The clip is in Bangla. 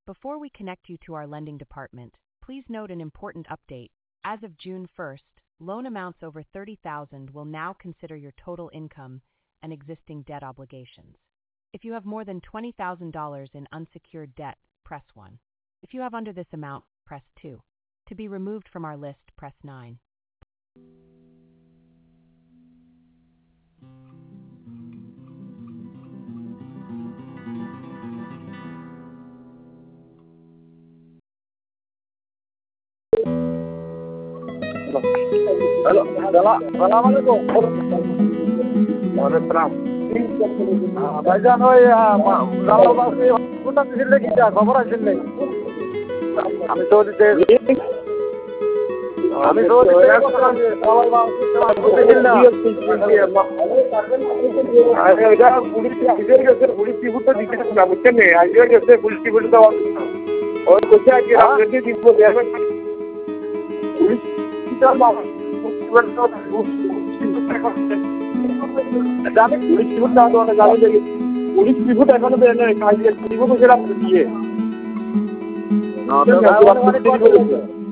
Before we connect you to our lending department, please note an important update. As of June 1st, loan amounts over $30,000 will now consider your total income and existing debt obligations. If you have more than $20,000 in unsecured debt, press 1. If you have under this amount, press 2. To be removed from our list, press 9. Hello सलाम वालेकुम। वालेकुम। भाईजान ওই দালালবাসী কোথা থেকে কি যা খবর আছে নেই? আমি সৌদিতে পুলিশ টিপুর তো দিতে না বুঝছেন আজকে গেছে পুলিশ টিপুর দেওয়া ওই কোথায় আজকে রাজনীতি দিব পুলিশ পুলিশ রিপোর্ট এখনো বের নেই কাজ রিপোর্ট সেটা দিয়ে